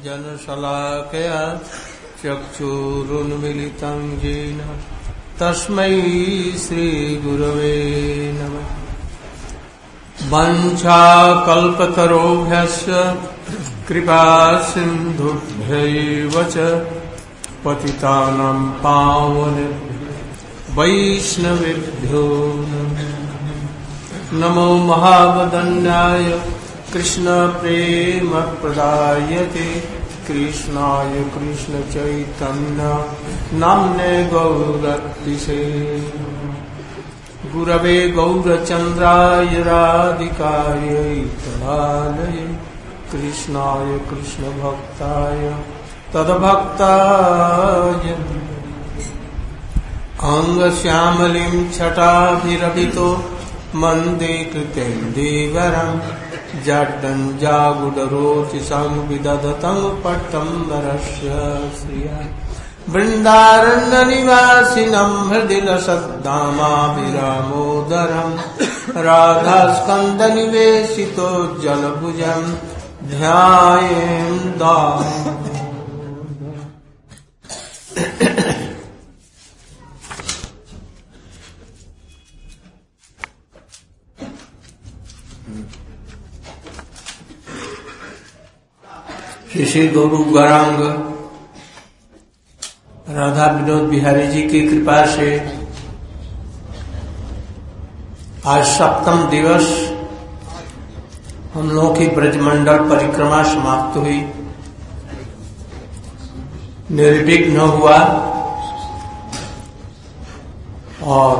जनशलाकया चक्षुरुन्मीलितं येन तस्मै श्रीगुरवे नमः। वंशाकल्पतरुभ्यश्च कृपासिन्धुभ्यैव च पतितानां पावनेभ्यो वैष्णवेभ्यो नमो महावदन्याय कृष्णप्रेमप्रदायते कृष्णाय कृष्णचैतन्य नाम्ने गौरतिसे गुरवे गौरचन्द्राय राधिकायै तदालये कृष्णाय कृष्णभक्ताय तद्भक्ताय अंगश्यामलिं छटाभिरभितो मन्दे कृतेन्दीवरं जड्डञ्जागुडरोचिसं विदधतं पट्टम्बरस्य श्रिया वृन्दारण्यनिवासिनं हृदिलसद्धामाभिरामोदरं राधास्कन्दनिवेशितो जलभुजं ध्यायेन्दा। श्री गुरु गौरांग राधा विनोद बिहारी जी की कृपा से आज सप्तम दिवस हम लोगों की ब्रजमंडल परिक्रमा समाप्त हुई, निर्विघ्न हुआ और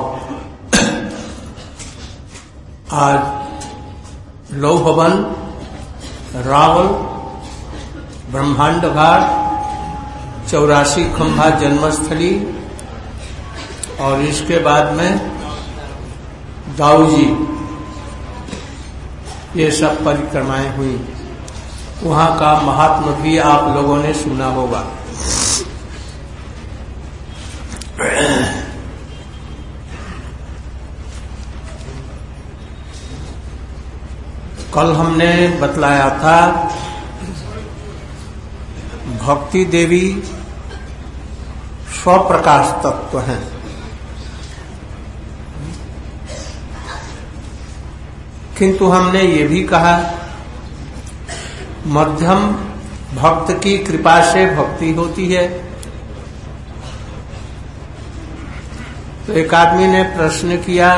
आज लौहवन रावल ब्रह्मांड घाट 84 खंभा जन्मस्थली और इसके बाद में दाऊजी ये सब परिक्रमाएं हुई। वहां का महात्मा भी आप लोगों ने सुना होगा। कल हमने बतलाया था भक्ति देवी स्वप्रकाश तत्व हैं। किंतु हमने ये भी कहा मध्यम भक्त की कृपा से भक्ति होती है। तो एक आदमी ने प्रश्न किया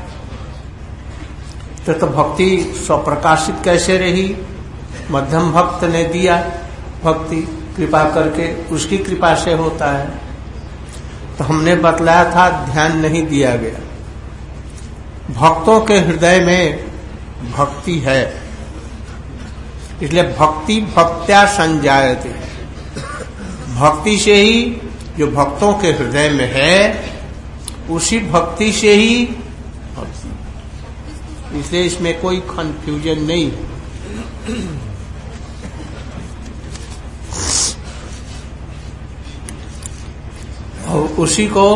तो भक्ति स्वप्रकाशित कैसे रही? मध्यम भक्त ने दिया भक्ति कृपा करके, उसकी कृपा से होता है। तो हमने बतलाया था ध्यान नहीं दिया गया। भक्तों के हृदय में भक्ति है, इसलिए भक्ति भक्त्या संजायते। भक्ति से ही जो भक्तों के हृदय में है उसी भक्ति से ही भक्ति, इसलिए इसमें कोई कंफ्यूजन नहीं है। और उसी को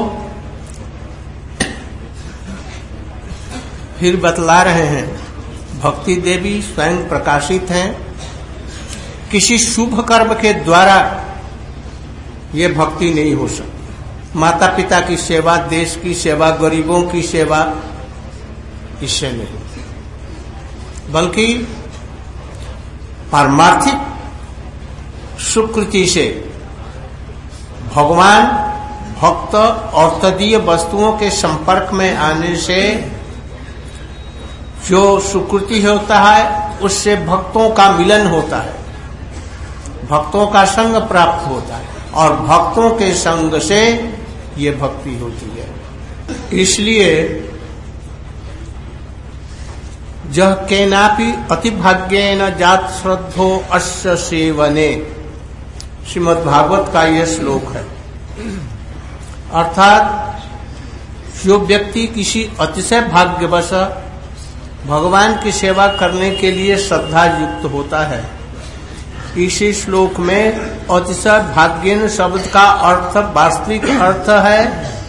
फिर बतला रहे हैं। भक्ति देवी स्वयं प्रकाशित हैं। किसी शुभ कर्म के द्वारा ये भक्ति नहीं हो सकती। माता पिता की सेवा, देश की सेवा, गरीबों की सेवा, इससे नहीं, बल्कि पारमार्थिक सुकृति से भगवान भक्त और तदीय वस्तुओं के संपर्क में आने से जो सुकृति होता है उससे भक्तों का मिलन होता है, भक्तों का संग प्राप्त होता है और भक्तों के संग से ये भक्ति होती है। इसलिए जह केनापि अतिभाग्येन जात श्रद्धो अस्य सेवने, श्रीमद् भागवत का यह श्लोक है। अर्थात जो व्यक्ति किसी अतिशय भाग्यवश भगवान की सेवा करने के लिए श्रद्धा युक्त होता है, इसी श्लोक में अतिशय भाग्येन शब्द का अर्थ, वास्तविक अर्थ है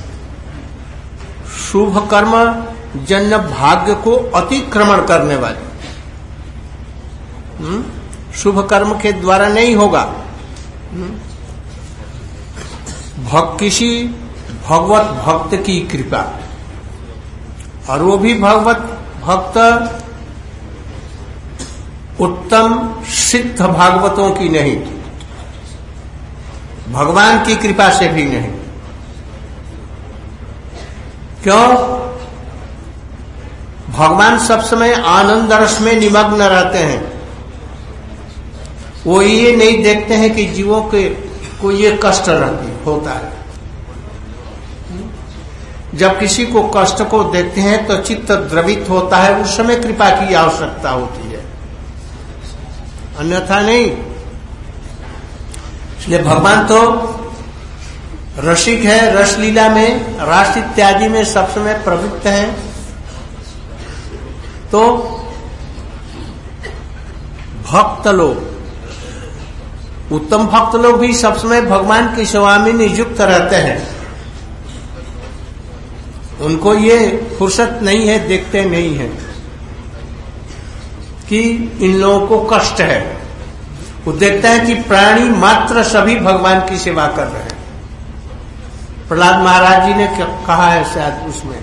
शुभ कर्म जन्य भाग्य को अतिक्रमण करने वाले। शुभ कर्म के द्वारा नहीं होगा, किसी भगवत भक्त की कृपा, और वो भी भगवत भक्त उत्तम सिद्ध भागवतों की नहीं, भगवान की कृपा से भी नहीं। क्यों? भगवान सब समय आनंद रस में निमग्न रहते हैं। वो ये नहीं देखते हैं कि जीवों को ये कष्ट होता है। जब किसी को कष्ट को देखते हैं तो चित्त द्रवित होता है, उस समय कृपा की आवश्यकता होती है, अन्यथा नहीं। इसलिए भगवान तो रसिक है, रसलीला में, रास इत्यादि में सब समय प्रवृत्त है। तो भक्त लोग, उत्तम भक्त लोग भी सब समय भगवान की सेवा में नियुक्त रहते हैं। उनको ये फुर्सत नहीं है, देखते नहीं है कि इन लोगों को कष्ट है। वो देखते हैं कि प्राणी मात्र सभी भगवान की सेवा कर रहे हैं। प्रहलाद महाराज जी ने कहा है शायद उसमें,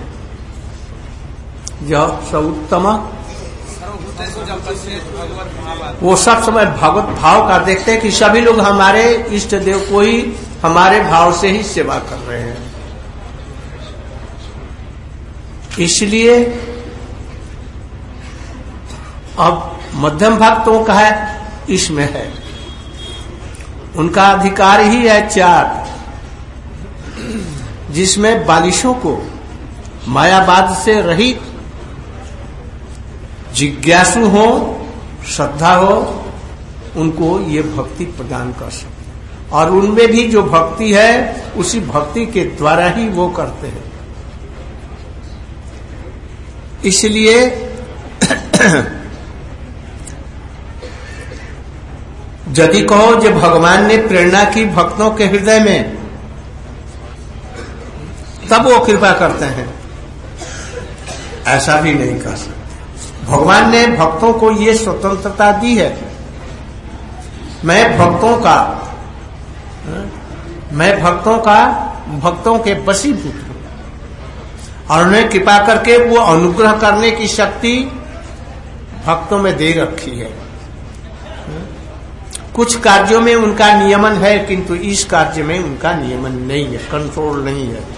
जो सर्वोत्तम, वो सब समय भगवत भाव का देखते हैं कि सभी लोग हमारे इष्ट देव को ही हमारे भाव से ही सेवा कर रहे हैं। इसलिए अब मध्यम भक्तों का है, इसमें है, उनका अधिकार ही है 4, जिसमें बालिशों को मायावाद से रहित जिज्ञासु हो, श्रद्धा हो, उनको ये भक्ति प्रदान कर सकते। और उनमें भी जो भक्ति है उसी भक्ति के द्वारा ही वो करते हैं। इसलिए यदि कहो जो भगवान ने प्रेरणा की भक्तों के हृदय में, तब वो कृपा करते हैं, ऐसा भी नहीं कर सकते। भगवान ने भक्तों को ये स्वतंत्रता दी है, मैं भक्तों के वशीभूत हूं, और उन्हें कृपा करके वो अनुग्रह करने की शक्ति भक्तों में दे रखी है। कुछ कार्यों में उनका नियमन है, किंतु इस कार्य में उनका नियमन नहीं है, कंट्रोल नहीं है।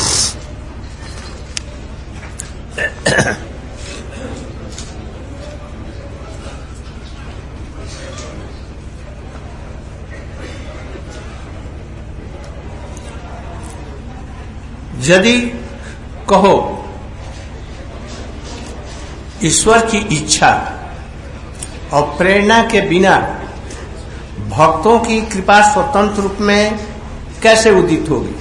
यदि कहो ईश्वर की इच्छा और प्रेरणा के बिना भक्तों की कृपा स्वतंत्र रूप में कैसे उदित होगी?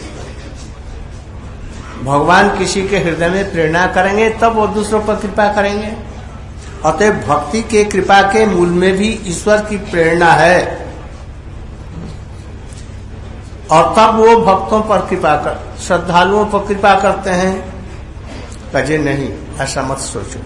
भगवान किसी के हृदय में प्रेरणा करेंगे तब वो दूसरों पर कृपा करेंगे। अतः भक्ति के कृपा के मूल में भी ईश्वर की प्रेरणा है, और तब वो भक्तों पर कृपा कर, श्रद्धालुओं पर कृपा करते हैं। कहे नहीं, ऐसा मत सोचो।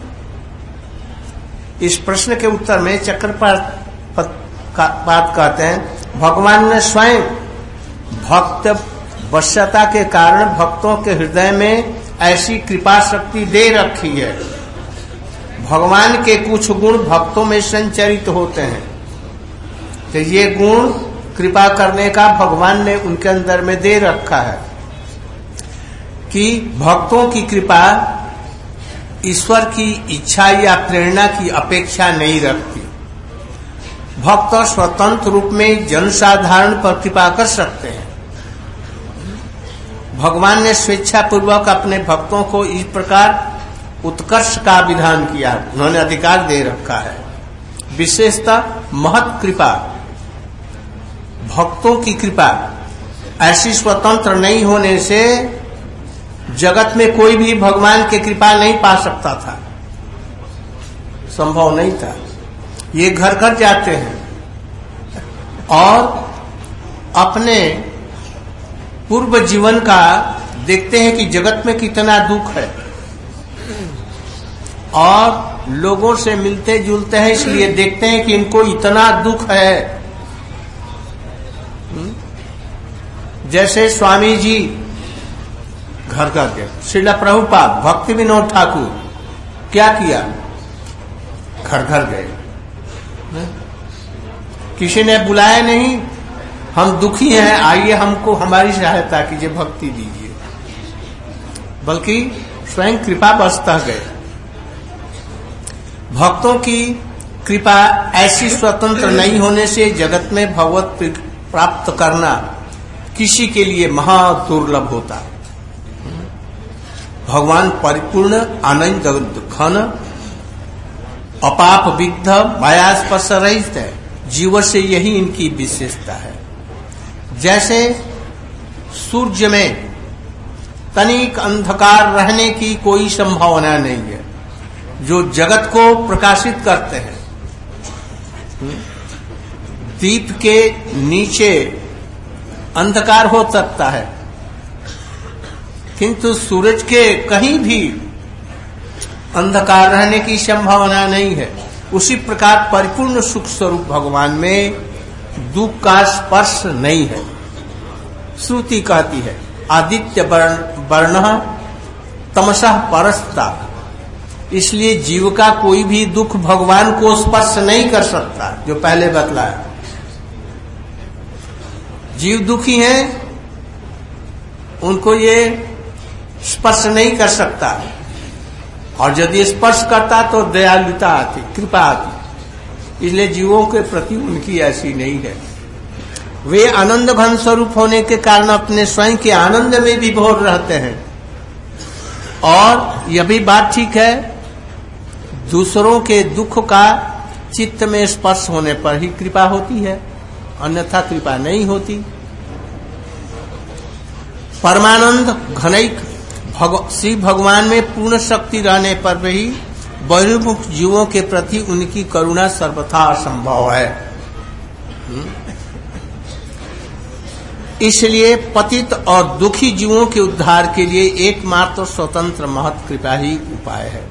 इस प्रश्न के उत्तर में चक्रपात कहते हैं, भगवान ने स्वयं भक्त वश्यता के कारण भक्तों के हृदय में ऐसी कृपा शक्ति दे रखी है। भगवान के कुछ गुण भक्तों में संचरित होते हैं, तो ये गुण कृपा करने का भगवान ने उनके अंदर में दे रखा है कि भक्तों की कृपा ईश्वर की इच्छा या प्रेरणा की अपेक्षा नहीं रखती। भक्त स्वतंत्र रूप में जनसाधारण पर कृपा कर सकते हैं। भगवान ने स्वेच्छापूर्वक अपने भक्तों को इस प्रकार उत्कर्ष का विधान किया, उन्होंने अधिकार दे रखा है। विशेषतः महत कृपा, भक्तों की कृपा ऐसी स्वतंत्र नहीं होने से जगत में कोई भी भगवान की कृपा नहीं पा सकता था, संभव नहीं था। ये घर घर जाते हैं और अपने पूर्व जीवन का देखते हैं कि जगत में कितना दुख है, और लोगों से मिलते जुलते हैं, इसलिए देखते हैं कि इनको इतना दुख है। जैसे स्वामी जी घर घर गए, श्रील प्रभुपाद, भक्ति विनोद ठाकुर क्या किया, घर घर गए, किसी ने बुलाया नहीं, हम दुखी हैं, आइए हमको हमारी सहायता कीजिए, भक्ति दीजिए, बल्कि स्वयं कृपा बरसता गए। भक्तों की कृपा ऐसी स्वतंत्र नहीं होने से जगत में भगवत प्राप्त करना किसी के लिए महा दुर्लभ होता। भगवान परिपूर्ण आनंद घन अपाप विग्ध मायास्पर्श रहित है, जीव से यही इनकी विशेषता है। जैसे सूर्य में तनिक अंधकार रहने की कोई संभावना नहीं है, जो जगत को प्रकाशित करते हैं। दीप के नीचे अंधकार हो सकता है, किंतु सूरज के कहीं भी अंधकार रहने की संभावना नहीं है। उसी प्रकार परिपूर्ण सुख स्वरूप भगवान में दुख का स्पर्श नहीं है। श्रुति कहती है आदित्य वर्ण तमसः परस्ता, इसलिए जीव का कोई भी दुख भगवान को स्पर्श नहीं कर सकता, जो पहले बतलाया। जीव दुखी हैं, उनको ये स्पर्श नहीं कर सकता, और यदि स्पर्श करता तो दयालुता आती, कृपा आती, इसलिए जीवों के प्रति उनकी ऐसी नहीं है। वे आनंद घन स्वरूप होने के कारण अपने स्वयं के आनंद में विभोर रहते हैं। और यह भी बात ठीक है, दूसरों के दुख का चित्त में स्पर्श होने पर ही कृपा होती है, अन्यथा कृपा नहीं होती। परमानंद घनैक श्री भगवान में पूर्ण शक्ति रहने पर भी बहिर्मुख जीवों के प्रति उनकी करुणा सर्वथा असंभव है। इसलिए पतित और दुखी जीवों के उद्धार के लिए एकमात्र स्वतंत्र महत् कृपा ही उपाय है।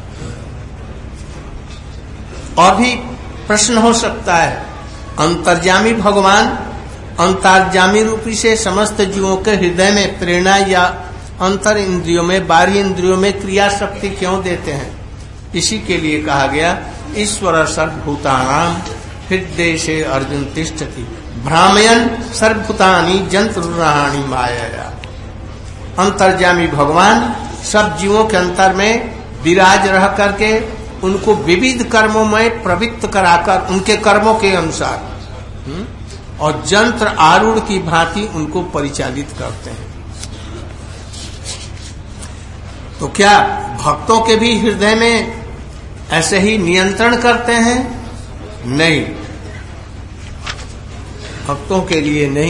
और भी प्रश्न हो सकता है, अंतर्यामी भगवान अंतर्यामी रूपी से समस्त जीवों के हृदय में प्रेरणा या अंतर इंद्रियों में बाह्य इंद्रियों में क्रिया शक्ति क्यों देते हैं? इसी के लिए कहा गया ईश्वर सर्वभूतानां हृदय से अर्जुन तिष्ठति भ्रामयन सर्वभूतानि जंतुराणि माया। अंतर्यामी भगवान सब जीवों के अंतर में विराज रह करके उनको विविध कर्मों में प्रवृत्त कराकर उनके कर्मों के अनुसार और जंत्र आरूढ़ की भांति उनको परिचालित करते हैं। तो क्या भक्तों के भी हृदय में ऐसे ही नियंत्रण करते हैं? नहीं, भक्तों के लिए नहीं।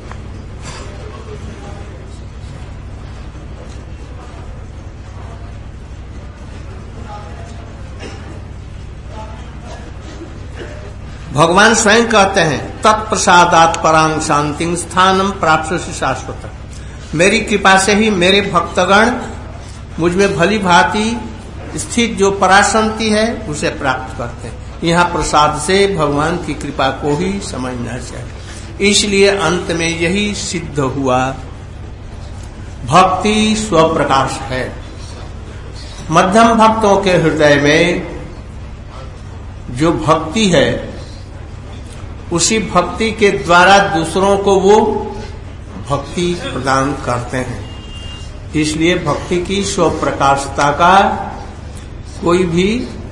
भगवान स्वयं कहते हैं तत्प्रसादात् परां शांतिं स्थानम प्राप्स्यसि शाश्वत। मेरी कृपा से ही मेरे भक्तगण मुझ में भली भांति स्थित जो पराशांति है उसे प्राप्त करते हैं। यहाँ प्रसाद से भगवान की कृपा को ही समझना चाहिए। इसलिए अंत में यही सिद्ध हुआ, भक्ति स्वप्रकाश है। मध्यम भक्तों के हृदय में जो भक्ति है उसी भक्ति के द्वारा दूसरों को वो भक्ति प्रदान करते हैं। इसलिए भक्ति की स्वप्रकाशता का कोई भी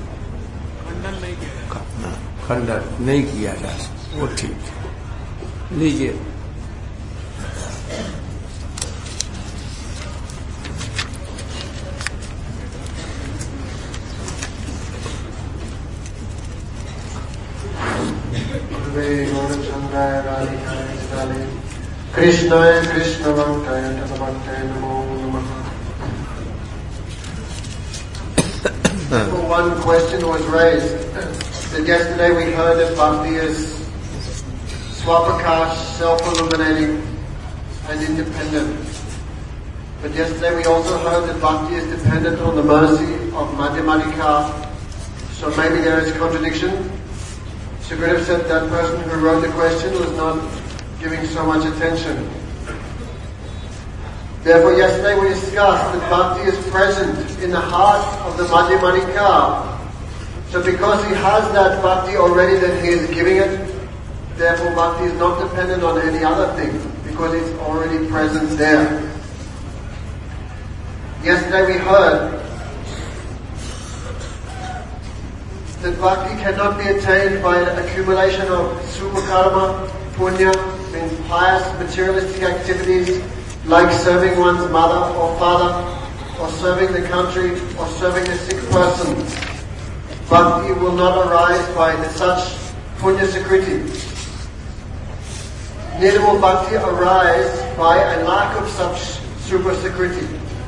खंडन नहीं किया जा सकता। वो ठीक है, लीजिए। कृष्णाय कृष्णभक्ताय तद्भक्ताय नमो नमः। One question was raised that yesterday we heard that bhakti is swaprakash, self-illuminating and independent. But yesterday we also heard that bhakti is dependent on the mercy of Madhyamadika. So maybe there is a contradiction. Sukadev said that person who wrote the question was not giving so much attention Therefore, yesterday we discussed that bhakti is present in the heart of the Madhyama Nikaya. So because he has that bhakti already, then he is giving it. Therefore, bhakti is not dependent on any other thing, because it's already present there. Yesterday we heard that bhakti cannot be attained by an accumulation of supakarma, punya, means pious materialistic activities like serving one's mother or father, or serving the country, or serving a sick person. Bhakti will not arise by such punya sakriti. Neither will bhakti arise by a lack of such super sakriti.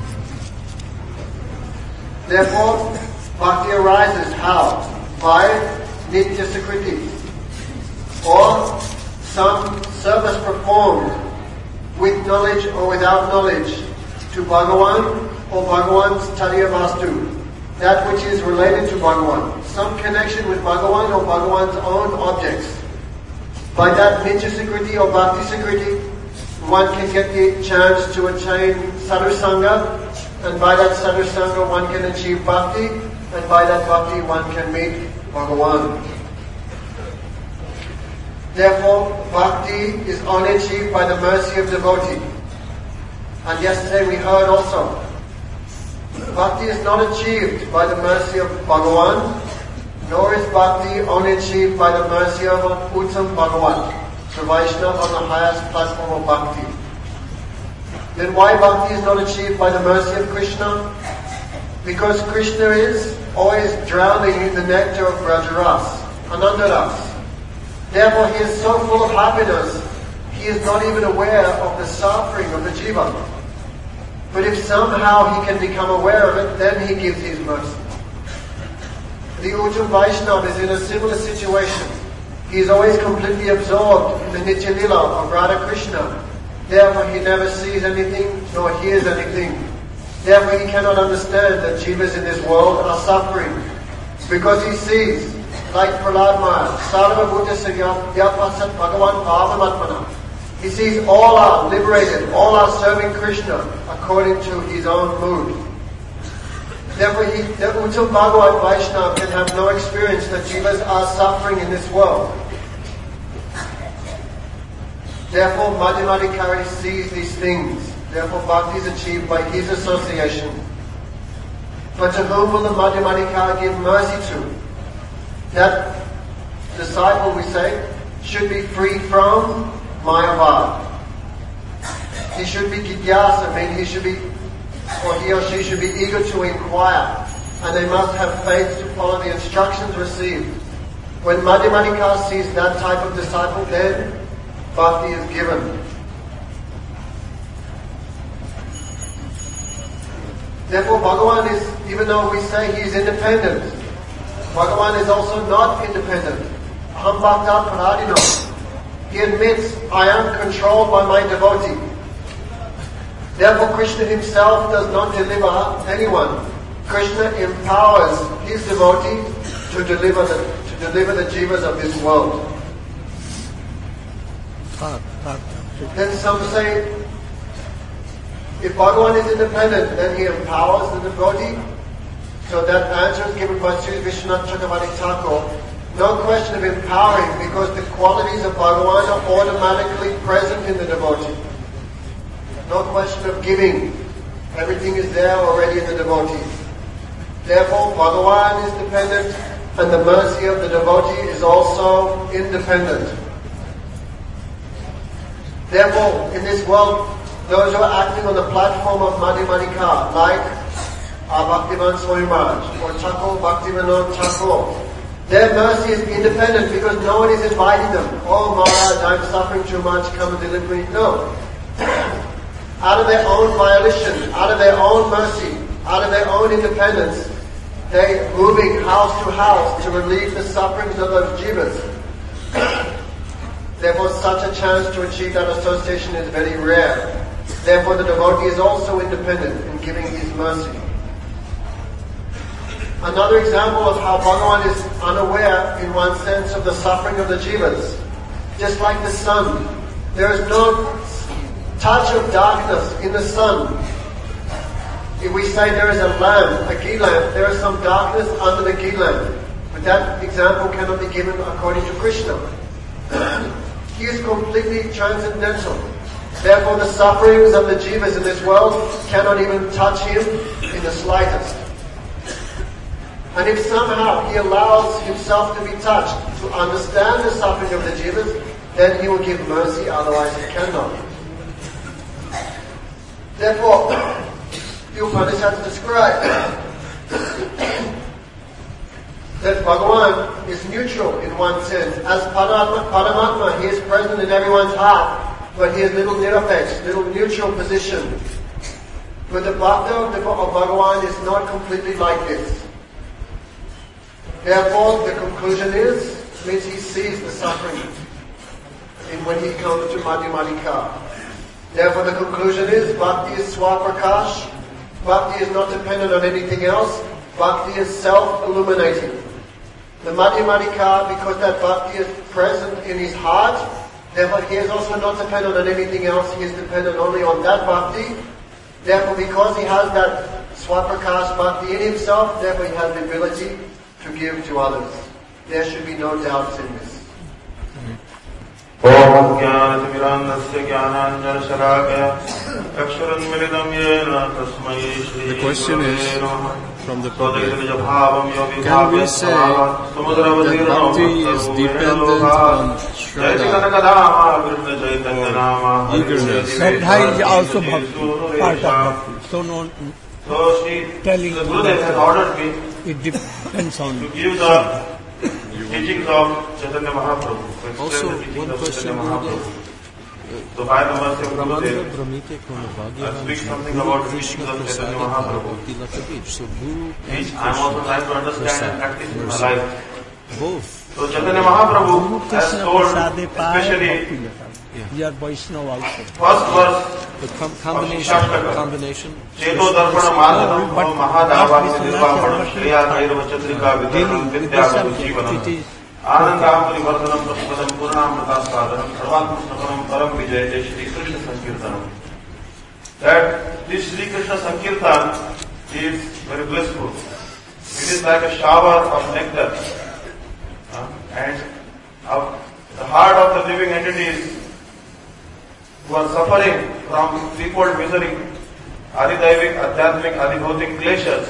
Therefore, bhakti arises how? By nitya sakriti, or some service performed with knowledge or without knowledge to Bhagavan or Bhagavan's tadiya vastu, that which is related to Bhagavan, some connection with Bhagavan or Bhagavan's own objects. By that nitya sakriti or bhakti sakriti, one can get the chance to attain sadhusanga, and by that sadhusanga one can achieve bhakti, and by that bhakti one can meet Bhagavan. Therefore, bhakti is only achieved by the mercy of devotee. And yesterday we heard also, bhakti is not achieved by the mercy of Bhagavan, nor is bhakti only achieved by the mercy of Uttam Bhagavan, the Vaishnava on the highest platform of bhakti. Then why bhakti is not achieved by the mercy of Krishna? Because Krishna is always drowning in the nectar of Brajaras, Anandaras. Therefore he is so full of happiness, he is not even aware of the suffering of the jiva. But if somehow he can become aware of it, then he gives his mercy. The Uttam Vaishnava is in a similar situation. He is always completely absorbed in the Nitya Lila of Radha Krishna. Therefore he never sees anything nor hears anything. Therefore he cannot understand that jivas in this world are suffering. Because he sees, like Prahlad Maharaj, Sarva Bhuta Vyapasat Bhagavan Bhavamatmana. He sees all are liberated, all are serving Krishna according to his own mood. Therefore the Uttam Bhagavat Vaishnava can have no experience that jivas are suffering in this world. Therefore Madhyama Nikaya sees these things. Therefore bhakti is achieved by his association. But to whom will the Madhyama Nikaya give mercy to? That disciple, we say, should be free from Mayavad. He should be Jigyasa, he should be, or he or she should be eager to inquire, and they must have faith to follow the instructions received. When Madhyama Nikaya sees that type of disciple, then bhakti is given. Therefore Bhagavan is, even though we say he is independent, Bhagavan is also not independent. Aham bhakta paradino. He admits, I am controlled by my devotee. Therefore Krishna himself does not deliver anyone. Krishna empowers his devotee to deliver the jivas of this world. Then some say, if Bhagavan is independent, then he empowers the devotee. So that answer is given by Sri Vishwanath Chakravarti Thakur. No question of empowering, because the qualities of Bhagavan are automatically present in the devotee. No question of giving. Everything is there already in the devotee. Therefore, Bhagavan is dependent, and the mercy of the devotee is also independent. Therefore, in this world, those who are acting on the platform of Madhyama Nikaya, like Bhaktivan Swami Maharaj or Thakur Bhaktivinoda Thakur, their mercy is independent because no one is inviting them. Oh Maharaj, I'm suffering too much, come and deliver me. No. Out of their own volition, out of their own mercy, out of their own independence, they're moving house to house to relieve the sufferings of those jivas. Therefore, such a chance to achieve that association is very rare. Therefore, the devotee is also independent in giving his mercy. Another example of how Bhagavan is unaware, in one sense, of the suffering of the jivas. Just like the sun, there is no touch of darkness in the sun. If we say there is a lamp, a ghee lamp, there is some darkness under the ghee lamp. But that example cannot be given according to Krishna. He is completely transcendental. Therefore the sufferings of the jivas in this world cannot even touch him in the slightest. And if somehow he allows himself to be touched, to understand the suffering of the jivas, then he will give mercy, otherwise he cannot. Therefore, the Upanishads describe that Bhagavan is neutral in one sense. As Paramatma, he is present in everyone's heart, but he is little nirapex, little neutral position. But the Bhakta of Bhagavan is not completely like this. Therefore, the conclusion means he sees the suffering when he comes to Madhyamalika. Therefore, the conclusion is Bhakti is Swaprakash. Bhakti is not dependent on anything else. Bhakti is self-illuminating. The Madhyamalika, because that Bhakti is present in his heart, therefore he is also not dependent on anything else. He is dependent only on that Bhakti. Therefore, because he has that Swaprakash Bhakti in himself, therefore he has the ability to give to others. There should be no doubts in this. The question is from the public, can we say that bhakti is dependent on Shraddha or eagerness? Shraddha is also bhakti, part of bhakti. So no telling that it depends on to give the teachings of Chaitanya Mahaprabhu. Also, one question So by the mercy of Gurudev, I'll speak something about the teachings of Chaitanya Mahaprabhu. So Guru Which I am also trying to understand and practice in my life. Both. So Chaitanya Mahaprabhu has told, especially you are Vaishnava also. first verse The combination. Cheto Darpana Madhanam Mahadava Nirvapanam Shriya Kairava Chatrika Vidaranam Vidyagam Jivanam Anandam Parivartanam Praspadam Purnam Pratasadanam Sarvatmastapanam Param Vijayate Shri Krishna Sankirtanam. That this Shri Krishna Sankirtan is very blissful. It is like a shower of nectar. And the heart of the living entities who are suffering from threefold misery, Adidaivik, Adhyatmik, Adibhautik kleshas,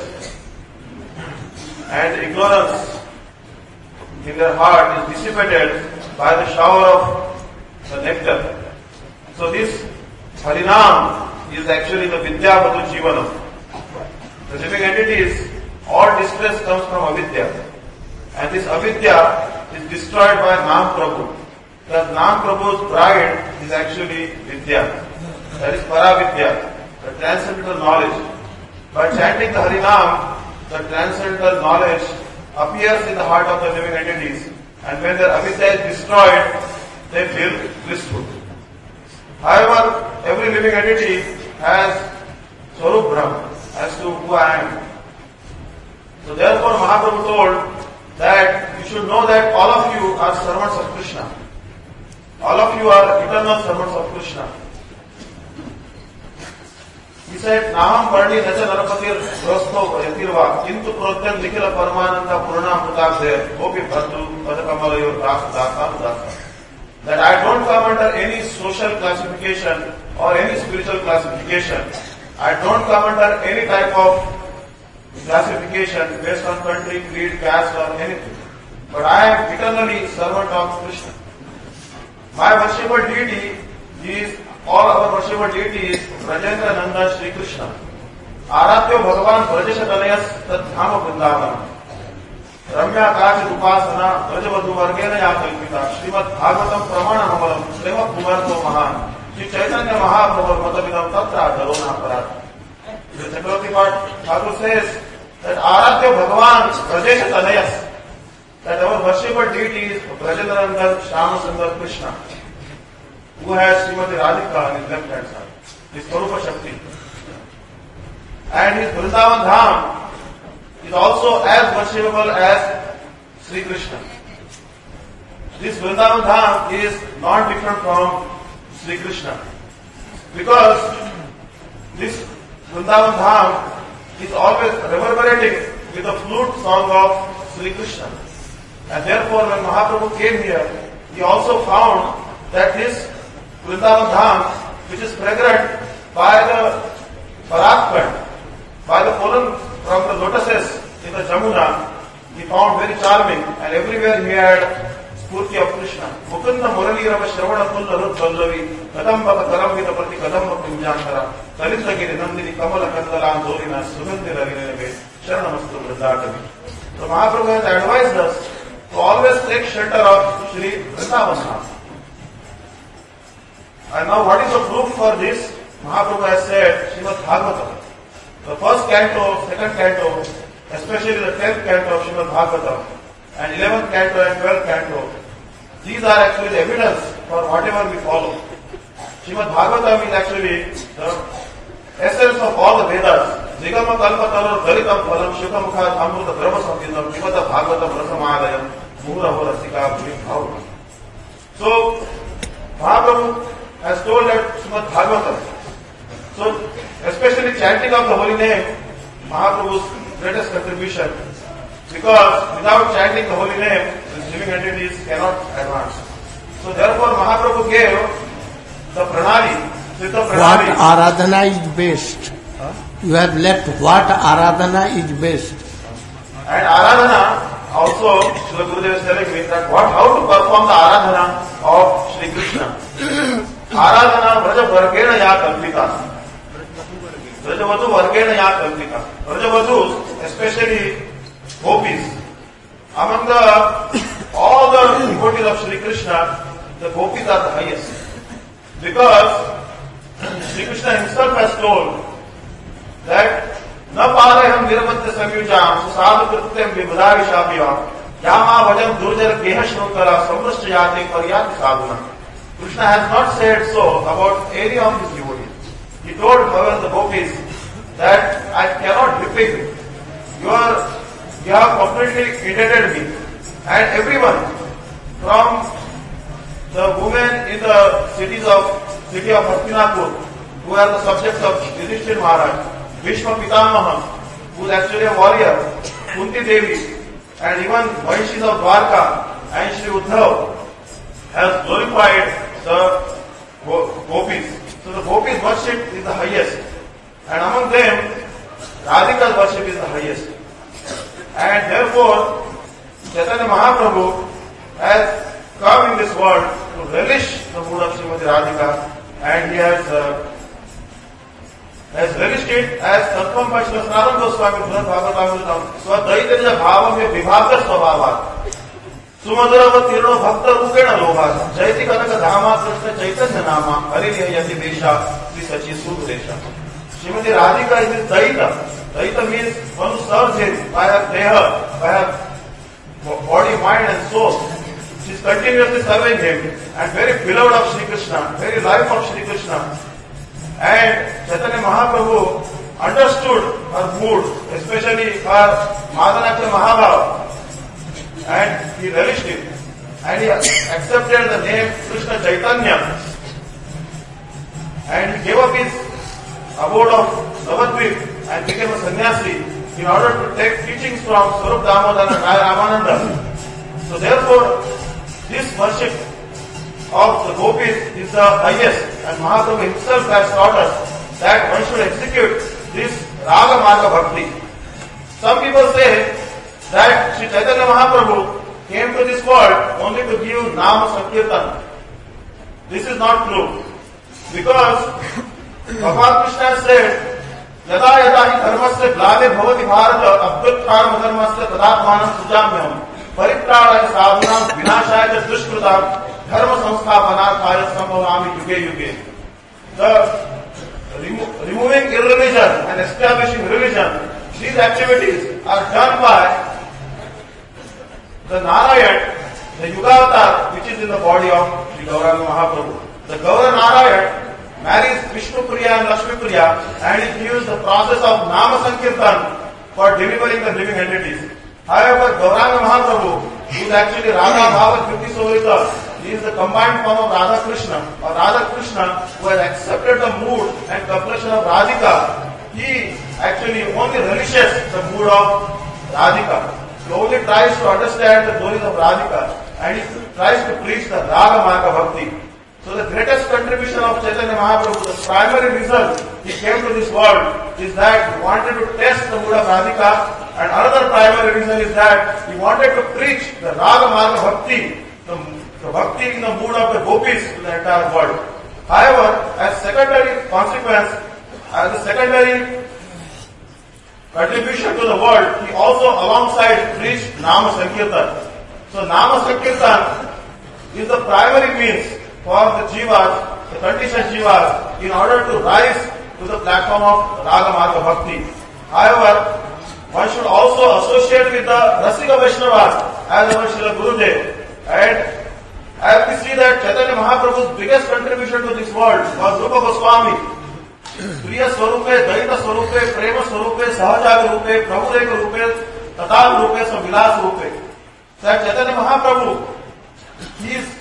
and ignorance in their heart is dissipated by the shower of the nectar. So this Harinam is actually the Vidyavadu Jivanam. The living entities, all distress comes from avidya. And this avidya is destroyed by Nam Prabhu. That Nam Prabhu's bride is actually Vidya. That is Paravidya, the transcendental knowledge. By chanting the Harinam, the transcendental knowledge appears in the heart of the living entities. And when their avidya is destroyed, they feel blissful. However, every living entity has Swarup Brahma as to who I am. So therefore Mahaprabhu told that you should know that all of you are servants of Krishna. All of you are eternal servants of Krishna. He said, Naham Parni Naja Narapatir Rosto Yatirva Kintu Protyam Nikhila Paramananda Purnam Pratapde Gopi Bhadru Padakamalayur Das Dasa Dasa. That I don't come under any social classification or any spiritual classification. I don't come under any type of classification based on country, creed, caste or anything. But I am eternally servant of Krishna. My worshipable deity is, all our worshipable deity is Brajendra Nanda Shri Krishna. Aratyo Bhagavan Brajesha Talayas Tadhama Vrindavan. Ramya Kachit Upasana Brajavadu Vargena Yakalpita Srimad Bhagavatam Pramana Hamalam Srimad Kumarto Mahan Shri Chaitanya Mahaprabhu Matavidam Tatra Jalona Parat. The Chakravarti part Thakur says that Aratyo Bhagavan Brajesha Talayas, that our worshipable deity is Brajendra Shyama Krishna, who has Srimati Radhika on his left hand side, his Swarupa Shakti. And his Vrindavan Dham is also as worshipable as Sri Krishna. This Vrindavan Dham is not different from Sri Krishna. because this Vrindavan Dham is always reverberating with the flute song of Sri Krishna. And therefore, when Mahaprabhu came here, he also found that this Vrindavan Dham, which is fragrant by the Parakpand, by the pollen from the lotuses in the Jamuna, he found very charming, and everywhere he had Spurti of Krishna. Mukunda Murali Rava Shravana Kulla Rut Vallavi, Kadambaka Karambita Prati Kadamba Kunjankara, Kalindagiri Nandini Kamala Kandalam Dorina, Sugandhi Ravinave, Sharanamastu Vrindatami. So Mahaprabhu has advised us to always take shelter of Sri Vrindavan Dham. And now what is the proof for this? Mahaprabhu has said, Srimad Bhagavatam. The first canto, second canto, especially the 10th canto of Srimad Bhagavatam, and 11th canto and 12th canto, these are actually the evidence for whatever we follow. Srimad Bhagavatam is actually the essence of all the Vedas. Zigama Kalpatarur Dalitam Phalam Shukhamukha Amruta Brahma Samhidam Vimata Bhagavatam Rasamadayam Muraho Rasika Bhim Bhavana. So, Mahaprabhu has told that Srimad Bhagavatam. So, especially chanting of the holy name, Mahaprabhu's greatest contribution. Because without chanting the holy name, the living entities cannot advance. So therefore Mahaprabhu gave the pranali, Siddha What pranali. aradhana is best? You have left what aradhana is best. And aradhana, also Srila Gurudev is telling me that how to perform the aradhana of Shri Krishna. Aradhana Vraja Vargena Ya Kalpita. Vrajavadhu Vargena Ya Kalpita. Vrajavadhus, especially gopis. Among all the devotees of Shri Krishna, the gopis are the highest. Because Shri Krishna himself has told that Na parayam nirmatya samyujam susadu krityam vibhadavishabhyam yama vajam durjar geha shnokara samrasthayate paryati sadhuna. Krishna has not said so about any of his devotees. He told, however, the gopis that I cannot repay you. You have completely indebted me. And everyone, from the women in the city of Hastinapur, who are the subjects of Yudhishthir Maharaj, Bhishma Pitamaha, who is actually a warrior, Kunti Devi, and even Mahishis of Dwarka and Shri Uddhav has glorified the gopis. So the gopis worship is the highest. And among them, Radhika's worship is the highest. And therefore, Chaitanya Mahaprabhu has come in this world to relish the mood of Srimati Radhika, and he has relished it as Tattvam by Srila Sanatana Goswami Srimad Bhagavatam Swadaitarya Bhavam Vibhaka Swabhavat Sumadurava Tirno Bhakta Rupena Lobhat Jaiti Kanaka Dhama Krishna Chaitanya Nama Hariliya Yati Desha Sri Sachi Sudresha. Srimati Radhika is his Daita. Daita means one who serves him by her deha, by her body, mind and soul. She is continuously serving him and very beloved of Shri Krishna, very life of Shri Krishna. And Chaitanya Mahaprabhu understood her mood, especially her Madhanakya Mahabhava, and he relished it. And he accepted the name Krishna Chaitanya. And he gave up his abode of Navadvip and became a sannyasi in order to take teachings from Swarup Damodar and Raya Ramananda. So therefore, this worship of the gopis is the highest, and Mahaprabhu himself has taught us that one should execute this Raga Marga Bhakti. Some people say that Sri Chaitanya Mahaprabhu came to this world only to give Nama Sankirtan. This is not true. Because Bhagwan Krishna said, Yada yada hi dharmasya glade bhavati bharata abhyutthanam dharmasya tadatmanam sujamyam paritrāya sadhunam vināṣāya dushkrutam dharma samsthapanārthāya sambhavami yuge yuge. The removing irreligion and establishing religion, these activities are done by the Narayan, the Yugavatar, which is in the body of Sri Gauranga Mahaprabhu. The Gaura Narayan marries Vishnu Priya and Lakshmi Priya, and he gives the process of Nama Sankirtan for delivering the living entities. However, Gauranga Mahaprabhu, who is actually Radha Bhava Kriti Sohita, he is the combined form of Radha Krishna, or Radha Krishna who has accepted the mood and complexion of Radhika. He actually only relishes the mood of Radhika. He only tries to understand the glories of Radhika, and he tries to preach the Raga Marga Bhakti. So the greatest contribution of Chaitanya Mahaprabhu, the primary reason he came to this world, is that he wanted to test the mood of Radhika, and another primary reason is that he wanted to preach the Raga Marga Bhakti, the Bhakti in the mood of the gopis to the entire world. However, as secondary consequence, as a secondary contribution to the world, he also alongside preached Nama Sankirtan. So Nama Sankirtan is the primary means for the jivas, the conditioned jivas, in order to rise to the platform of Raga Marga Bhakti. However, one should also associate with the Rasika Vaishnavas as our Srila Gurudev. And as we see that Chaitanya Mahaprabhu's biggest contribution to this world was Rupa Goswami. Priya Swarupe, Daita Swarupe, Prema Swarupe, Sahajaga Rupe, Prabhudeka Rupe, Tatal Rupe, Vilas Rupe. So that Chaitanya Mahaprabhu, he is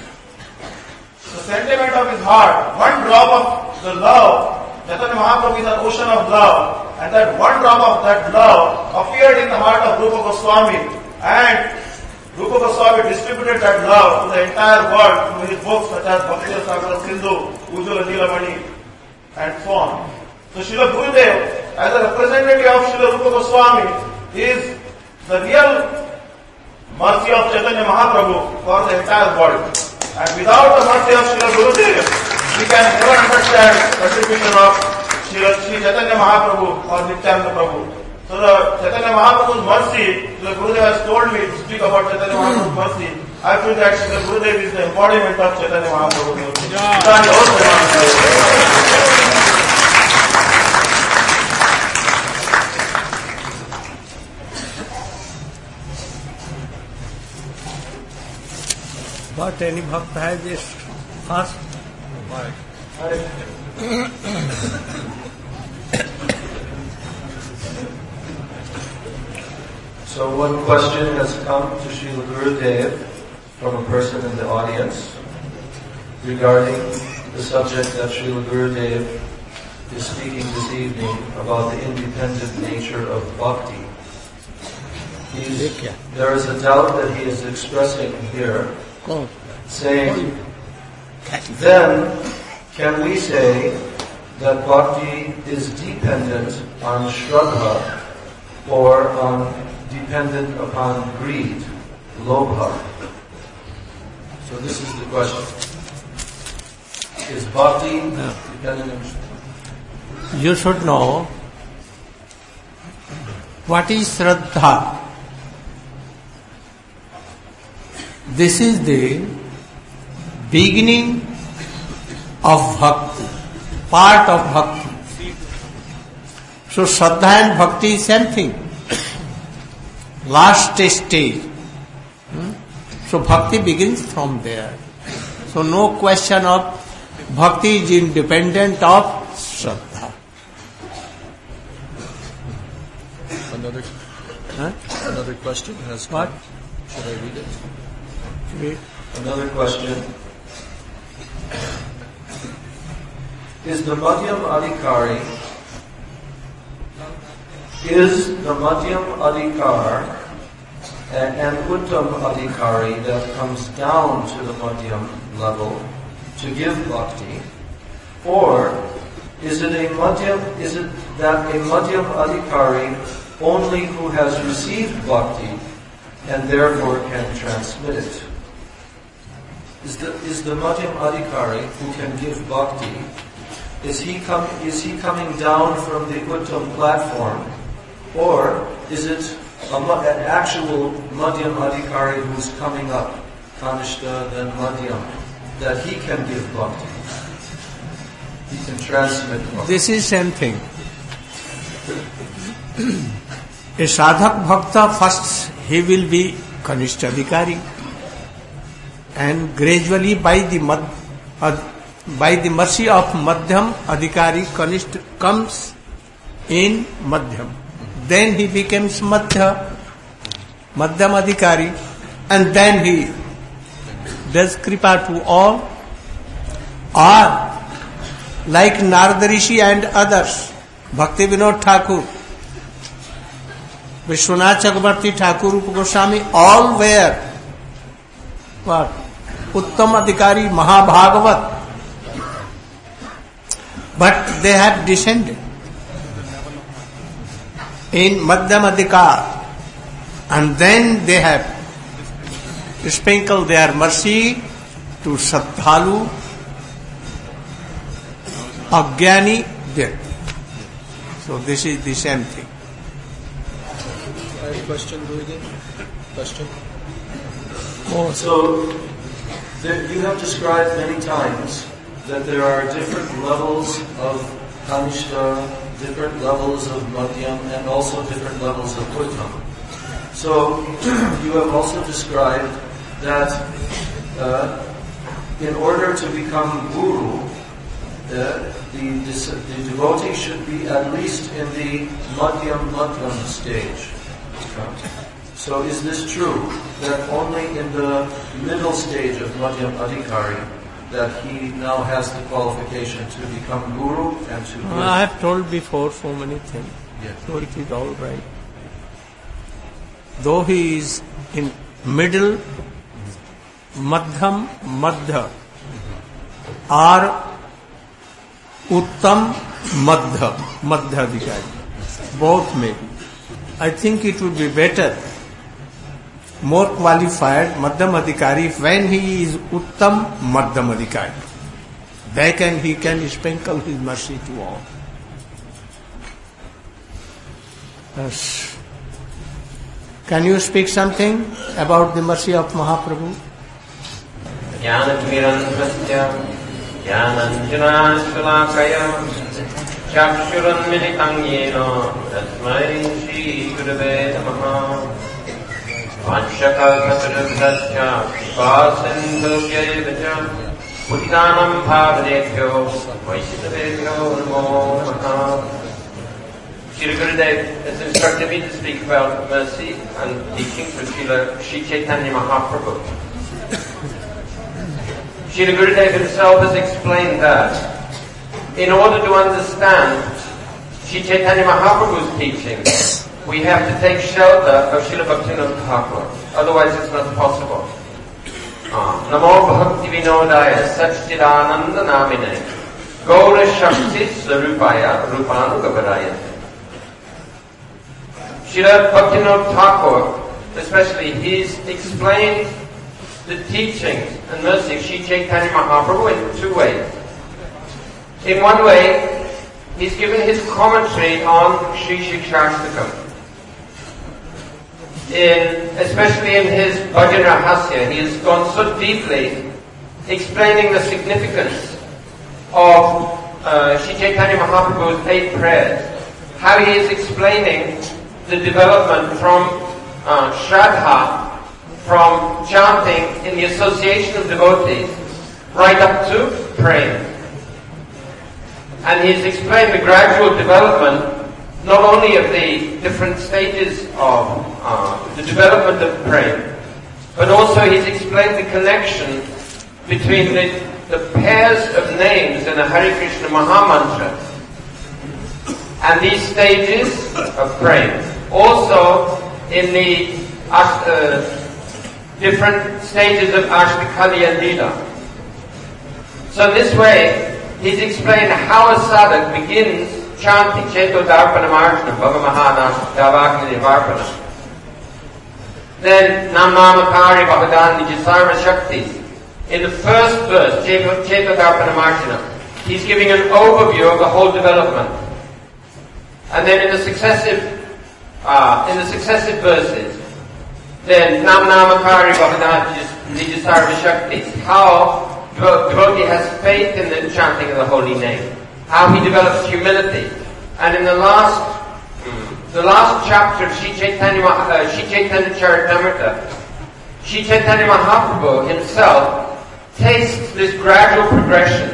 the sentiment of his heart, one drop of the love. Chaitanya Mahaprabhu is an ocean of love, and that one drop of that love appeared in the heart of Rupa Goswami, and Rupa Goswami distributed that love to the entire world through his books such as Bhakti Rasamrita Sindhu, Ujjvala Nilamani, and so on. So Srila Gurudev, as a representative of Srila Rupa Goswami, is the real mercy of Chaitanya Mahaprabhu for the entire world. And without the mercy of Srila Gurudev, we can never understand the contribution of Sri Chaitanya Mahaprabhu or Nityananda Prabhu. So the Chaitanya Mahaprabhu's mercy, Srila Gurudev has told me to speak about Chaitanya Mahaprabhu's mercy. I feel that Srila Gurudev is the embodiment of Chaitanya Mahaprabhu. But any bhakt has this fast. So one question has come to Srila Gurudev from a person in the audience regarding the subject that Srila Gurudev is speaking this evening about the independent nature of bhakti. There is a doubt that he is expressing here, saying, then can we say that bhakti is dependent on shraddha or dependent upon greed, lobha? So this is the question. Is bhakti dependent on shraddha? You should know what is shraddha. This is the beginning of bhakti, part of bhakti. So Shraddha and bhakti is same thing. Last stage. So bhakti begins from there. So no question of bhakti is independent of Shraddha. Another question has come. What? Should I read it? Wait. Another question. Is the Madhyam Adhikari an Uttam Adhikari that comes down to the Madhyam level to give bhakti, or is it that a Madhyam Adhikari only who has received bhakti and therefore can transmit it? Is the Madhyam Adhikari who can give bhakti, is he coming down from the Uttam platform, or is it an actual Madhyam Adhikari who's coming up, Kanishta then Madhyam, that he can give bhakti? He can transmit bhakti. This is same thing. A sadhak bhakta, first he will be Kanishta Adhikari, and gradually by the mercy of Madhyam Adhikari, Kanishta comes in Madhyam. Then he becomes Madhyam Adhikari, and then he does kripa to all, or like Narada Rishi and others, Bhakti Vinod Thakur, Vishwanath Chakrabarti Thakur, Rupa Goswami, all were what? Uttam Adhikari, Mahabhagavat. But they have descended in Madhyam Adhikar, and then they have sprinkled their mercy to Saddhalu, Ajnani, death. So this is the same thing. I have a question, Guruji. Question? So, you have described many times that there are different levels of Kanishta, different levels of Madhyam, and also different levels of Uttam. So, you have also described that in order to become Guru, the devotee should be at least in the Madhyam stage. So is this true, that only in the middle stage of Madhyam Adhikari that he now has the qualification to become Guru and to... I have told before so many things. Yes. So it is all right. Though he is in middle, Madhyam, Madhya, or Uttam, Madhya, Madhya Adhikari. Both may be. I think it would be better, more qualified Madhyam Adhikari when he is Uttam Madhyam Adhikari. Then he can sprinkle his mercy to all. Yes. Can you speak something about the mercy of Mahaprabhu? Chakshurunmilitam yena tasmai Shri Gurave Namaha Vanshakakalpatarubhasya Kripasindhubhyayevacha Putitanam Bhavanebhyo Vaishnavebhyo Namo Namaha. Shri Gurudev has instructed me to speak about mercy and teachings of Shri Chaitanya Mahaprabhu. Shri Gurudev himself has explained that in order to understand Shri Chaitanya Mahaprabhu's teachings, we have to take shelter of Srila Bhaktivinoda Thakur. Otherwise it's not possible. Namo Bhakti Vinodaya Satchidananda Namine Gaura Shakti Sarupaya Rupanugavadaya. Srila Bhaktivinoda Thakur, especially, he's explained the teachings and mercy of Shri Chaitanya Mahaprabhu in two ways. In one way, he's given his commentary on Sri Shikshastakam. Especially in his Bhajan Rahasya, he has gone so deeply explaining the significance of Sri Chaitanya Mahaprabhu's 8 prayers. How he is explaining the development from Shraddha, from chanting in the association of devotees, right up to praying. And he's explained the gradual development, not only of the different stages of the development of praying, but also he's explained the connection between the pairs of names in the Hare Krishna Mahamantra and these stages of praying. Also in the different stages of Ashtakaliya Lila. So this way, he's explained how a sadhak begins chanting Cheto Darpana Marjana Bhava Mahana Davakali Varpana. Then Nam Namakari Bhavadan Nijasarva Shaktis. In the first verse, Cheto Darpana Marjana, he's giving an overview of the whole development. And then in the successive verses, then Nam Namakari Bhavadan Nijasarva Shaktis, how devotee has faith in the chanting of the holy name, how he develops humility. And in the last chapter of Shri Chaitanya Charitamrita, Shri Chaitanya Mahaprabhu himself tastes this gradual progression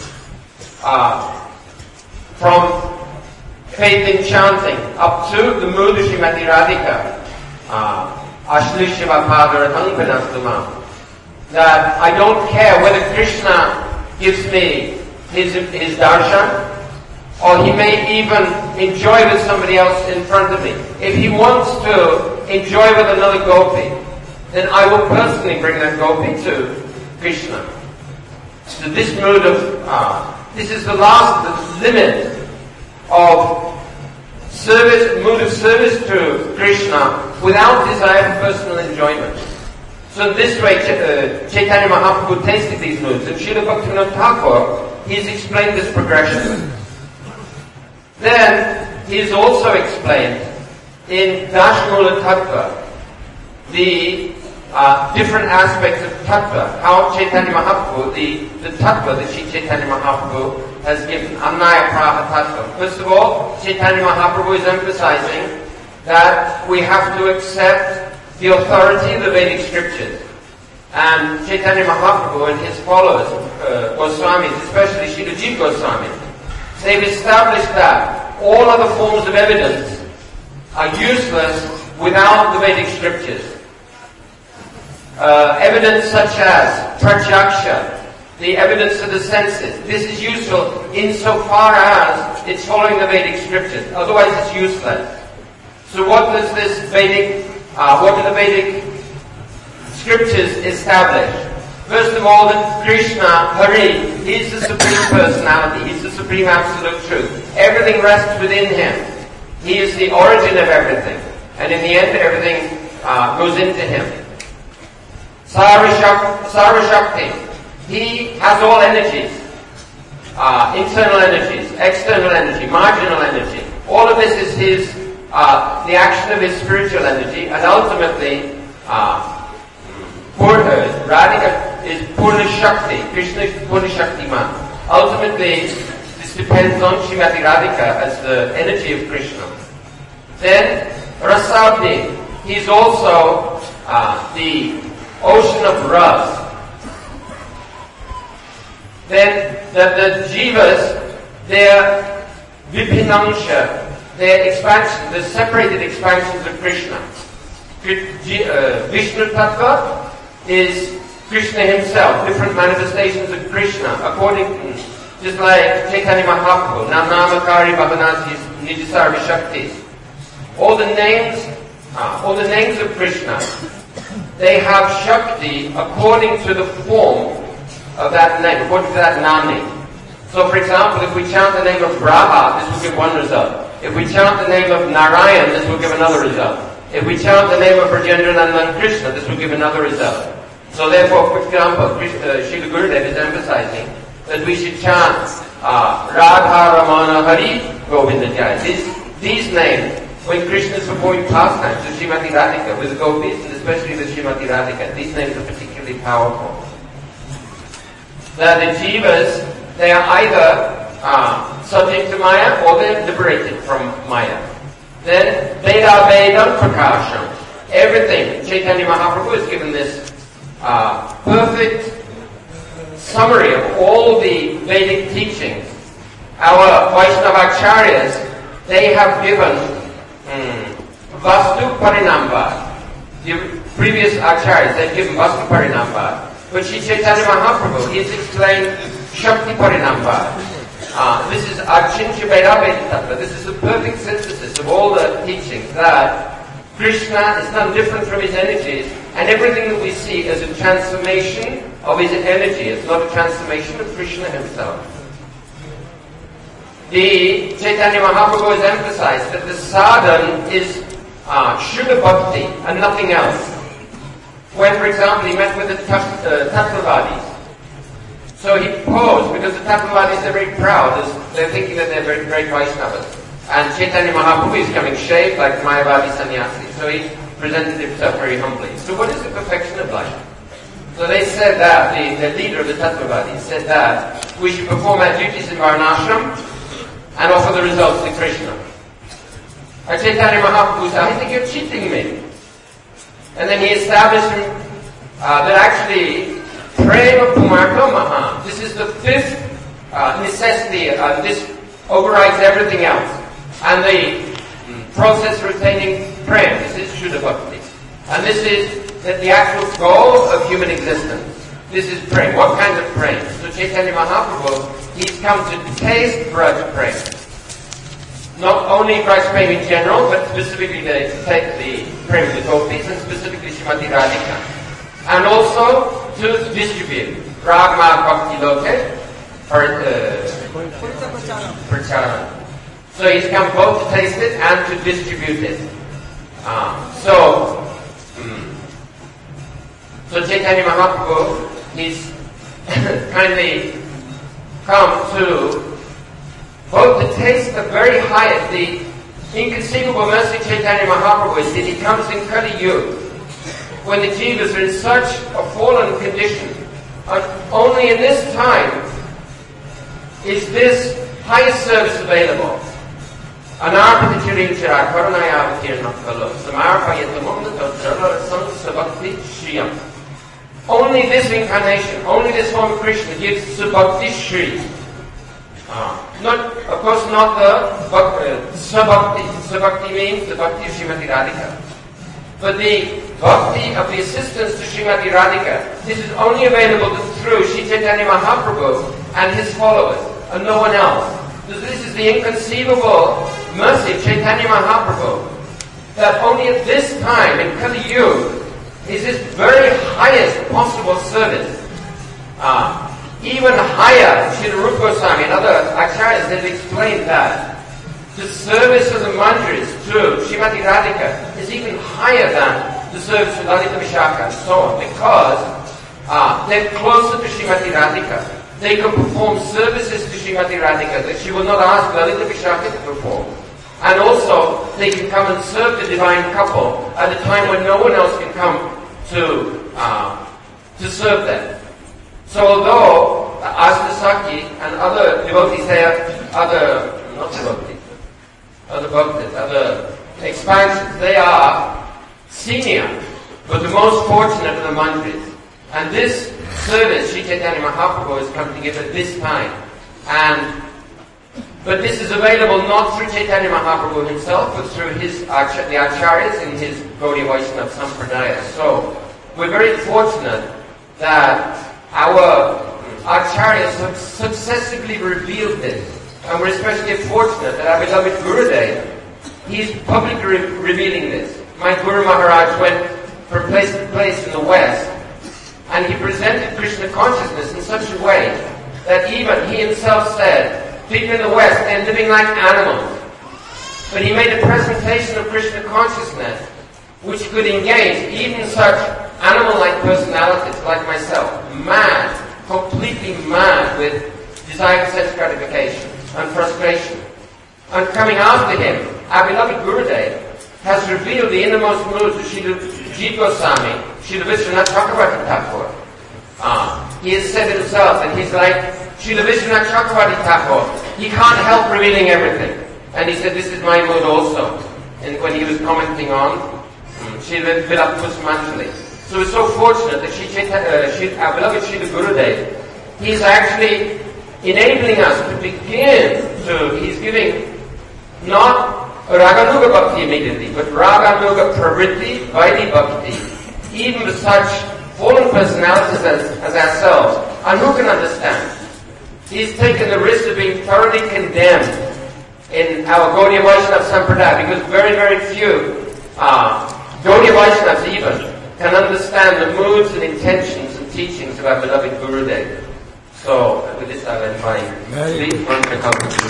from faith in chanting up to the mood of Srimati Radhika, Ashli Shiva Padaratang Vinastama. that I don't care whether Krishna gives me his darshan, or he may even enjoy with somebody else in front of me. If he wants to enjoy with another gopi, then I will personally bring that gopi to Krishna. So this mood of, this is the limit of service, mood of service to Krishna without desire for personal enjoyment. So this way, Chaitanya Mahaprabhu tasted these moods, and Srila Bhaktivinoda Thakur, he's explained this progression. Then, he's also explained in Dashmula Tattva the different aspects of Tattva, how Chaitanya Mahaprabhu, the Tattva that Sri Chaitanya Mahaprabhu has given, Annaya Praha Tattva. First of all, Chaitanya Mahaprabhu is emphasizing that we have to accept the authority of the Vedic scriptures. And Chaitanya Mahaprabhu and his followers, Goswamis, especially Srila Jiva Goswami, they've established that all other forms of evidence are useless without the Vedic scriptures. Evidence such as pratyaksha, the evidence of the senses, this is useful insofar as it's following the Vedic scriptures. Otherwise it's useless. So what does what do the Vedic scriptures establish? First of all, that Krishna, Hari, is the Supreme Personality. He's the Supreme Absolute Truth. Everything rests within Him. He is the origin of everything. And in the end, everything goes into Him. Sarvashakti. He has all energies. Internal energies, external energy, marginal energy. All of this is His, the action of His spiritual energy, and ultimately, Radhika is Purna Shakti. Krishna is Purna Shakti Man. Ultimately, this depends on Srimati Radhika as the energy of Krishna. Then, Rasabdi. He's also the ocean of Ras. Then, the Jivas, their Vipinangsha, their expansion, the separated expansions of Krishna. Vishnu Tattva is Krishna himself, different manifestations of Krishna, according to, just like Chaitanya Mahaprabhu, Namakari Bhavanati Nijasarva Shaktis. All the names of Krishna, they have Shakti according to the form of that name, according to that Nami. So for example, if we chant the name of Brahma, this will give one result. If we chant the name of Narayan, this will give another result. If we chant the name of Rajendranandan Krishna, this will give another result. So therefore, for example, Srila Gurudev is emphasizing that we should chant Radha Ramana Hari Govinda Jai. These names, when Krishna is performing pastimes with Srimati Radhika, with the gopis, and especially with Srimati Radhika, these names are particularly powerful. The jivas, they are either subject to Maya or they're liberated from Maya. Then, Veda Vedam Prakasham. Everything, Chaitanya Mahaprabhu has given this perfect summary of all the Vedic teachings. Our Vaishnavacharyas, they have given Vastu Parinamba. The previous acharyas, they've given Vastu Parinamba. But Sri Chaitanya Mahaprabhu, he has explained Shakti Parinamba. This is Achincha Vairabheda Tattva. This is a perfect synthesis of all the teachings that Krishna is none different from his energies, and everything that we see is a transformation of his energy. It's not a transformation of Krishna himself. The Chaitanya Mahaprabhu has emphasized that the sadhan is Shuddha Bhakti and nothing else. When, for example, he met with the Tattvavadis, so he posed, because the Tattvavadis are very proud, they're thinking that they're very great Vaishnavas. And Chaitanya Mahaprabhu is coming shaved like Mayavadi sannyasi. So he presented himself very humbly. So what is the perfection of life? So they said that, the leader of the Tattvavadis said that we should perform our duties in Varnashram and offer the results to Krishna. And Chaitanya Mahaprabhu said, I think you're cheating me. And then he established that actually Prema Pumarto Maha, this is the fifth necessity, this overrides everything else. And the process for attaining prema, this is Shuddha Bhakti. And this is the actual goal of human existence. This is praying. What kind of praying? So Chaitanya Mahaprabhu, he's come to taste Braj praying. Not only Braj praying in general, but specifically the praying of the gopis and specifically Srimati Radhika. And also to distribute Ragma Bhakti Loke Pracharan. So he's come both to taste it and to distribute it. So Chaitanya Mahaprabhu, he's kindly come to both to taste the very highest, the inconceivable mercy Chaitanya Mahaprabhu is that he comes in Kali Yuga, when the jivas are in such a fallen condition. Only in this time is this highest service available. Anarpatichirinchara karunayavatirnakalo samarpayatamamnatadralarasam shriyam. Only this incarnation, only this form of Krishna gives sabhakti shri. Of course not the sabhakti. Sabhakti means the bhakti of Srimati Radhika. But the bhakti of the assistance to Srimati Radhika, this is only available through Sri Chaitanya Mahaprabhu and his followers, and no one else. So this is the inconceivable mercy of Chaitanya Mahaprabhu, that only at this time, in Kali Yuga, is this very highest possible service. Even higher, Srila Rupa Goswami and other acharyas have explained that the service of the mantras to Srimati Radhika is even higher than the service of Lalita Vishaka and so on, because they're closer to Srimati Radhika. They can perform services to Srimati Radhika that she will not ask Lalita Vishaka to perform. And also, they can come and serve the divine couple at a time when no one else can come to serve them. So although Asta Sakhi and other devotees there, other expansions, they are senior, but the most fortunate of the mantras. And this service, Sri Chaitanya Mahaprabhu has come to give at this time. But this is available not through Chaitanya Mahaprabhu himself, but through the acharyas in his Gaudiya Vaishnava Sampradaya. So we're very fortunate that our acharyas have successively revealed this. And we're especially fortunate that our beloved Gurudev, he's publicly revealing this. My Guru Maharaj went from place to place in the West, and he presented Krishna consciousness in such a way that even he himself said, people in the West, they're living like animals. But he made a presentation of Krishna consciousness which could engage even such animal-like personalities like myself, mad, completely mad with desire for sense gratification and frustration. And coming after him, our beloved Gurudev has revealed the innermost moods of Srila Jiva Goswami, Srila Vishwanath Chakravarti Thakur. He has said himself that he's like Srila Vishwanath Chakravarti Thakur. He can't help revealing everything. And he said, this is my mood also. And when he was commenting on Srila Vilap Kusmanjali. So we're so fortunate that our beloved Srila Gurudev, he's actually enabling us to begin he's giving not Raganuga Bhakti immediately, but Raganuga Pravritti Vaidhi Bhakti, even with such fallen personalities as ourselves. And who can understand? He's taken the risk of being thoroughly condemned in our Gaudiya Vaishnava Sampradaya, because very, very few Gaudiya Vaishnavas even can understand the moods and intentions and teachings of our beloved Gurudev. So, with this I will invite Lee one to come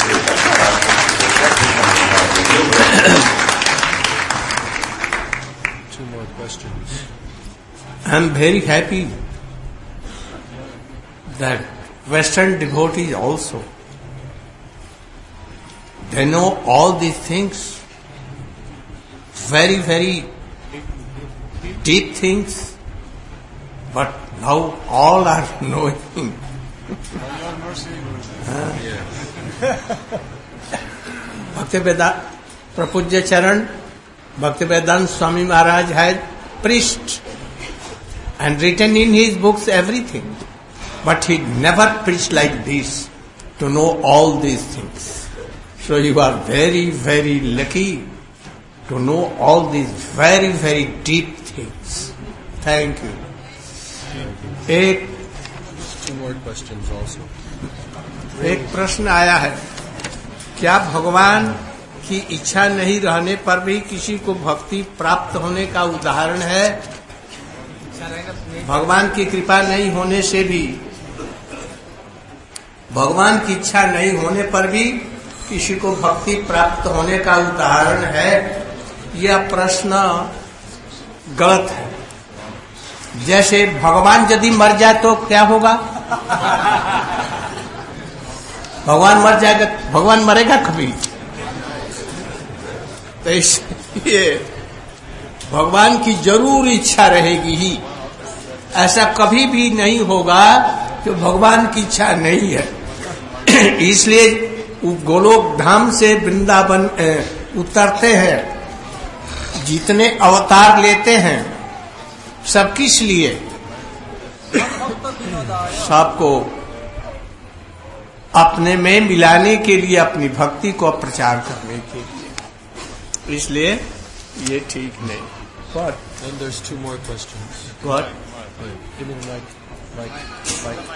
to 2 more questions. I'm very happy that Western devotees also, they know all these things, very, very deep things, but now all are knowing. Bhaktivedanta Prapujya Charan, Bhaktivedanta Swami Maharaj had preached and written in his books everything. But he never preached like this, to know all these things. So you are very, very lucky to know all these very, very deep things. Thank you. एक more questions also. एक प्रश्न आया है, क्या भगवान की इच्छा नहीं रहने पर भी किसी को भक्ति प्राप्त होने का उदाहरण है? भगवान की कृपा नहीं होने से भी, भगवान की इच्छा नहीं होने पर भी किसी को भक्ति प्राप्त होने का उदाहरण है? यह प्रश्न गलत है। जैसे भगवान यदि मर जाए तो क्या होगा? भगवान मर जाएगा, भगवान मरेगा कभी? तो इसलिए भगवान की जरूर इच्छा रहेगी ही, ऐसा कभी भी नहीं होगा कि भगवान की इच्छा नहीं है। इसलिए गोलोक धाम से वृंदावन उतरते हैं, जितने अवतार लेते हैं सब किस लिए? सबको अपने में मिलाने के लिए, अपनी भक्ति को प्रचार करने के लिए। इसलिए ये ठीक नहीं। What? Then there's 2 more questions. What? Give me the mic.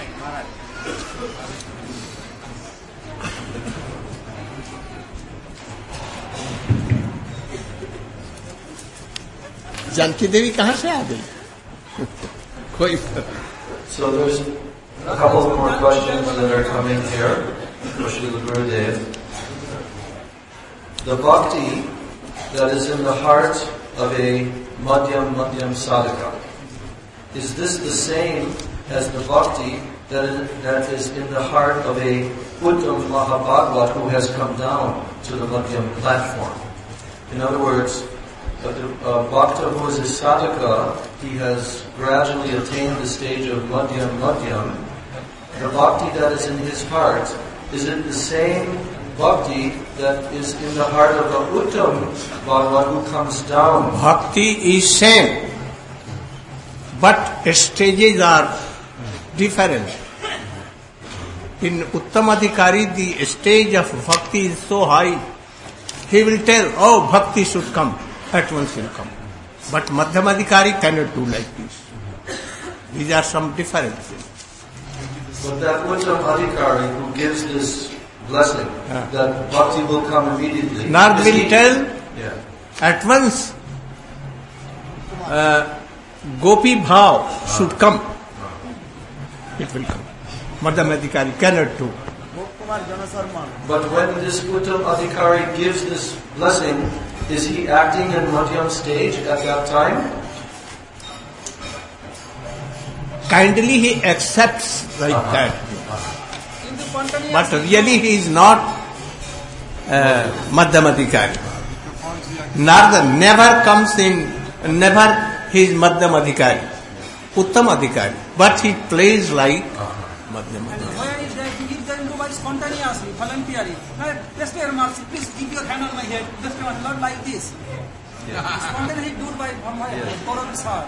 Janaki देवी कहाँ से आ गई? कोई So there's a couple more questions that are coming here for Srila Gurudev. The bhakti that is in the heart of a madhyam sadhaka, is this the same as the bhakti that is in the heart of a Uttam Mahabhagavad who has come down to the madhyam platform? In other words, a bhakta who is a sadhaka, he has gradually attained the stage of madhyam. The bhakti that is in his heart, is it the same bhakti that is in the heart of the Uttam Bhagavad who comes down? Bhakti is same, but stages are different. In Uttamadhikari, the stage of bhakti is so high, he will tell, oh, bhakti should come, at once will come. But Madhyamadhikari cannot do like this. These are some differences. But that Uttamadhikari who gives this blessing, that bhakti will come immediately. Narad will tell, at once, Gopi Bhav should come. It will come. Madhyamadhikari cannot do. But when this Uttamadhikari gives this blessing, is he acting in Madhyam stage at that time? Kindly he accepts like that. But really he is not Madhyamadhikari. Never comes in, never he is Madhyamadhikari, Uttamadhikari. But he plays like Madhyamadhikari. Why is that? He can do by spontaneously, voluntarily. Just your mercy, please keep your hand on my head. Just not like this. Spontaneously do by my Koran sir.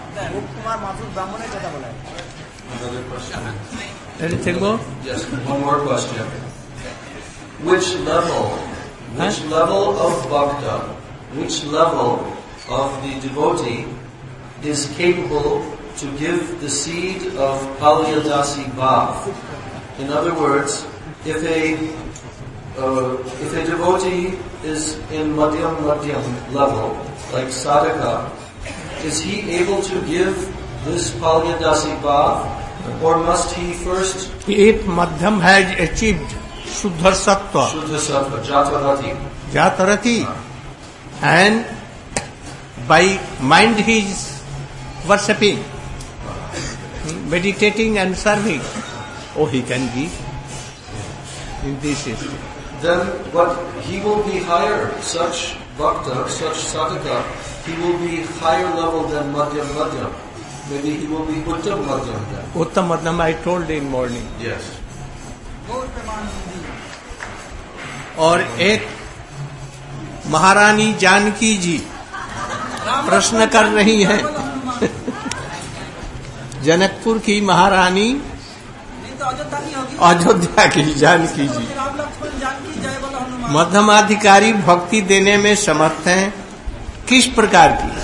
Another question. Anything more? Yes, one more question. Which level of bhakta, which level of the devotee is capable to give the seed of Palyadasi Bhav? In other words, if a devotee is in madhyam level, like sadhaka, is he able to give this Palyadasi Bhav, or must he first? If madhyam has achieved Shuddha Sattva, Jatarati, and by mind he is worshipping, meditating and serving, he can give in this system. Then what he will be higher, such bhakta, such sadhaka, he will be higher level than madhyam. Maybe he will be Uttam Madhyam then. Uttam Madhyam I told in morning. Yes. और एक महारानी जानकी जी प्रश्न कर रही हैं। जनकपुर की महारानी अयोध्या की जानकी जी मध्यमाधिकारी भक्ति देने में समर्थ हैं, किस प्रकार की?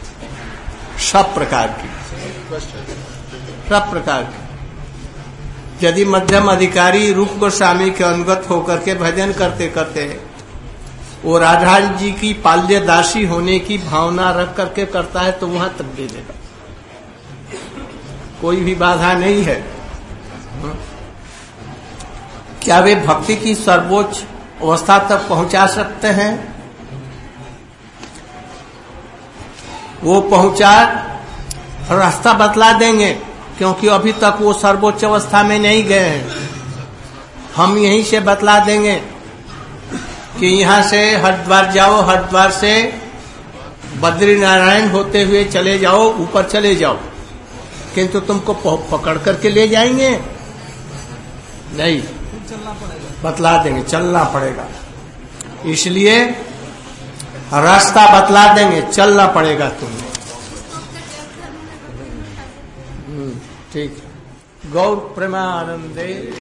सब प्रकार की, सब प्रकार की। यदि मध्यम अधिकारी रूप गोस्वामी के अनुगत होकर के भजन करते करते वो राधा जी की पाल्य दासी होने की भावना रख करके करता है तो वहां तक दे देगा, कोई भी बाधा नहीं है। क्या वे भक्ति की सर्वोच्च अवस्था तक पहुंचा सकते हैं? वो पहुंचा रास्ता बतला देंगे, क्योंकि अभी तक वो सर्वोच्च अवस्था में नहीं गए हैं। हम यहीं से बतला देंगे कि यहाँ से हरिद्वार जाओ, हरिद्वार से बद्रीनारायण होते हुए चले जाओ, ऊपर चले जाओ, किंतु तुमको पकड़ करके ले जाएंगे नहीं, बतला देंगे, चलना पड़ेगा। इसलिए रास्ता बतला देंगे, चलना पड़ेगा तुम्हें। ठीक, गौर प्रेमानंदे।